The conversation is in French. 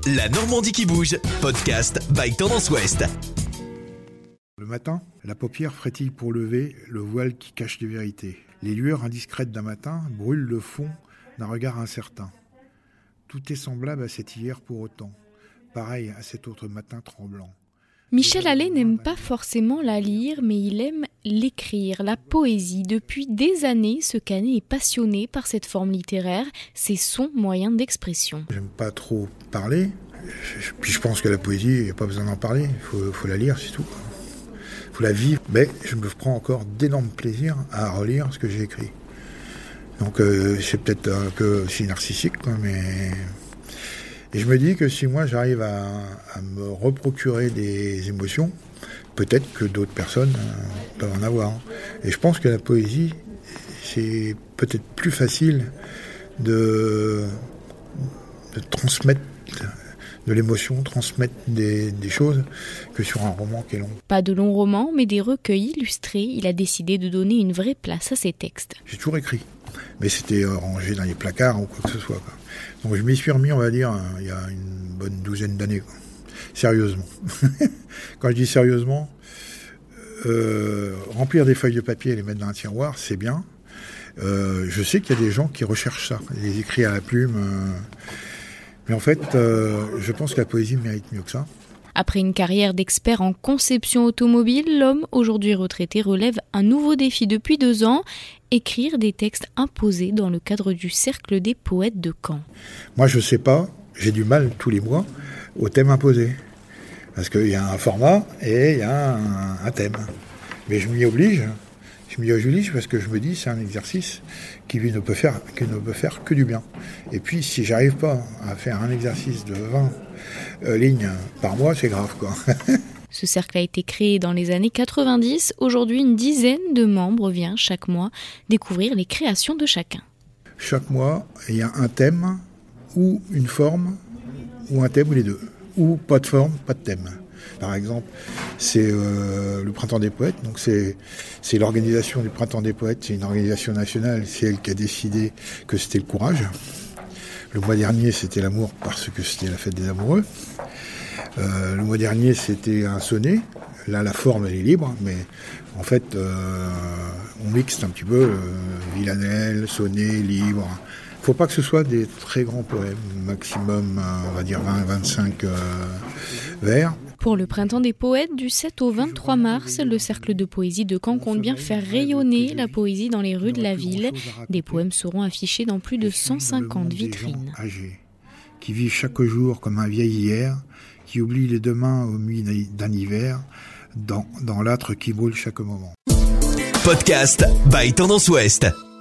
La Normandie qui bouge, podcast by Tendance Ouest. Le matin, la paupière frétille pour lever le voile qui cache les vérités. Les lueurs indiscrètes d'un matin brûlent le fond d'un regard incertain. Tout est semblable à cet hier pour autant, pareil à cet autre matin tremblant. Michel Allais n'aime pas forcément la lire, mais il aime l'écrire, la poésie. Depuis des années, ce canet est passionné par cette forme littéraire. C'est son moyen d'expression. J'aime pas trop parler, puis je pense que la poésie, il n'y a pas besoin d'en parler, il faut la lire, c'est tout. Il faut la vivre, mais je me prends encore d'énormes plaisirs à relire ce que j'ai écrit. Donc c'est peut-être un peu aussi narcissique, quoi, mais... Et je me dis que si moi j'arrive à me reprocurer des émotions, peut-être que d'autres personnes peuvent en avoir. Et je pense que la poésie, c'est peut-être plus facile de transmettre de l'émotion, transmettre des choses que sur un roman qui est long. Pas de long roman, mais des recueils illustrés. Il a décidé de donner une vraie place à ses textes. J'ai toujours écrit, mais c'était rangé dans les placards ou quoi que ce soit, quoi. Donc je m'y suis remis, on va dire, il y a une bonne douzaine d'années, quoi. Sérieusement. Quand je dis sérieusement, remplir des feuilles de papier et les mettre dans un tiroir, c'est bien. Je sais qu'il y a des gens qui recherchent ça, les écrits à la plume. Mais en fait, je pense que la poésie mérite mieux que ça. Après une carrière d'expert en conception automobile, l'homme, aujourd'hui retraité, relève un nouveau défi depuis 2 ans, écrire des textes imposés dans le cadre du Cercle des poètes de Caen. Moi, je sais pas, j'ai du mal tous les mois au thème imposé. Parce qu'il y a un format et il y a un thème. Mais je m'y oblige. Parce que je me dis c'est un exercice qui ne peut faire que du bien. Et puis si j'arrive pas à faire un exercice de 20 lignes par mois, c'est grave, quoi. Ce cercle a été créé dans les années 90. Aujourd'hui, une dizaine de membres vient chaque mois découvrir les créations de chacun. Chaque mois, il y a un thème ou une forme ou un thème ou les deux. Ou pas de forme, pas de thème. Par exemple, c'est le Printemps des Poètes, donc c'est l'organisation du Printemps des Poètes, c'est une organisation nationale, c'est elle qui a décidé que c'était le courage. Le mois dernier, c'était l'amour parce que c'était la fête des amoureux. Le mois dernier, c'était un sonnet. Là, la forme, elle est libre, mais en fait, on mixe un petit peu villanelle, sonnet, libre. Il ne faut pas que ce soit des très grands poèmes, maximum, on va dire 20-25 vers. Pour le Printemps des Poètes, du 7 au 23 mars, le Cercle de poésie de Caen compte bien faire rayonner la poésie dans les rues de la ville. Des poèmes seront affichés dans plus de 150 vitrines. Âgés, qui vivent chaque jour comme un vieil hier, qui oublient les demain aux nuits d'un hiver, dans l'âtre qui brûle chaque moment. Podcast by Tendance Ouest.